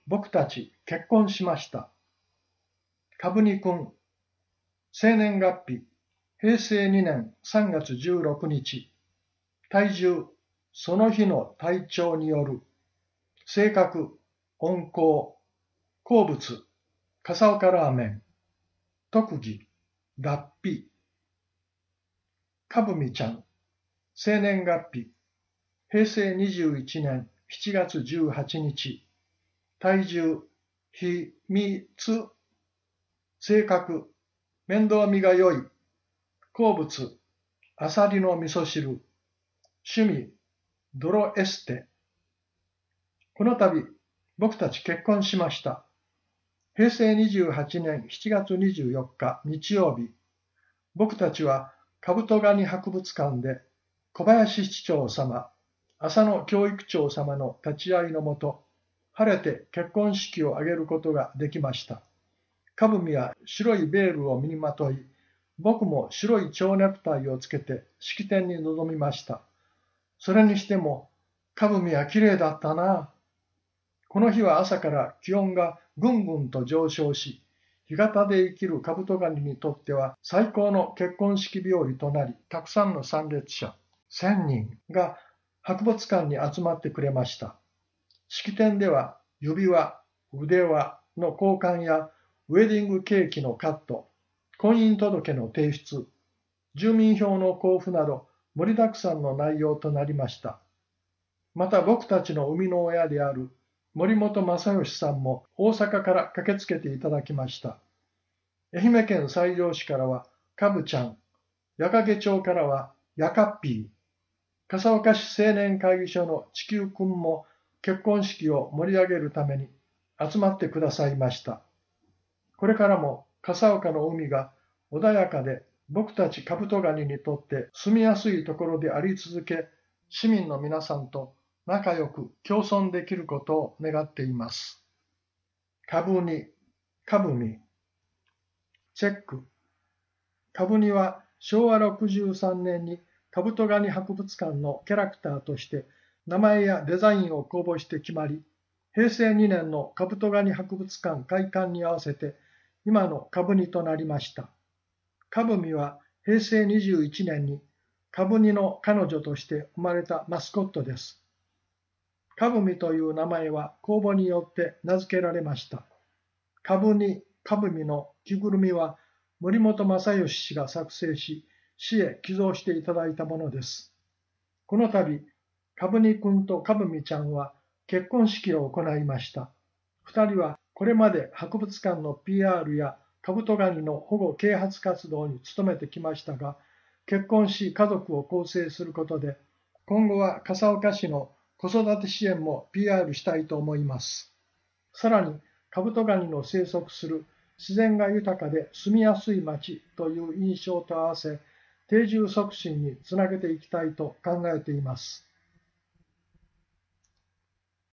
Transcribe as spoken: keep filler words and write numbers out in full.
僕たち結婚しました。かぶにくん、生年月日、へいせいにねんさんがつじゅうろくにち、体重、その日の体調による、性格、温厚、好物、笠岡ラーメン、特技、脱皮、かぶみちゃん、生年月日、へいせいにじゅういちねんしちがつじゅうはちにち、体重、秘密、性格、面倒見が良い、好物、アサリの味噌汁、趣味、泥エステ。この度、僕たち結婚しました。へいせいにじゅうはちねんしちがつにじゅうよっか日曜日、僕たちはカブトガニ博物館で小林市長様、浅野教育長様の立ち会いのもと、晴れて結婚式を挙げることができました。かぶみは白いベールを身にまとい、僕も白い蝶ネクタイをつけて式典に臨みました。それにしても、かぶみは綺麗だったな。この日は朝から気温がぐんぐんと上昇し、干潟で生きるカブトガニにとっては最高の結婚式日和となり、たくさんの参列者、せんにんが博物館に集まってくれました。式典では指輪、腕輪の交換やウェディングケーキのカット、婚姻届の提出、住民票の交付など盛りだくさんの内容となりました。また僕たちの生みの親である森本正義さんも大阪から駆けつけていただきました。愛媛県西条市からはかぶちゃん、矢掛町からはやかっぴー、笠岡市青年会議所の地球くんも結婚式を盛り上げるために集まってくださいました。これからも笠岡の海が穏やかで僕たちカブトガニにとって住みやすいところであり続け、市民の皆さんと仲良く共存できることを願っています。かぶに、かぶみ。チェック。かぶにはしょうわろくじゅうさんねんにカブトガニ博物館のキャラクターとして名前やデザインを公募して決まり、へいせいにねんのカブトガニ博物館開館に合わせて今のかぶにとなりました。かぶみはへいせいにじゅういちねんにかぶにの彼女として生まれたマスコットです。かぶみという名前は公募によって名付けられました。かぶに、かぶみの着ぐるみは森本正義氏が作成し、市へ寄贈していただいたものです。この度、かぶにくんとかぶみちゃんは結婚式を行いました。二人はこれまで博物館の ピーアール やカブトガニの保護啓発活動に努めてきましたが、結婚し家族を構成することで、今後は笠岡市の子育て支援も ピーアール したいと思います。さらに、カブトガニの生息する自然が豊かで住みやすい町という印象と合わせ、定住促進につなげていきたいと考えています。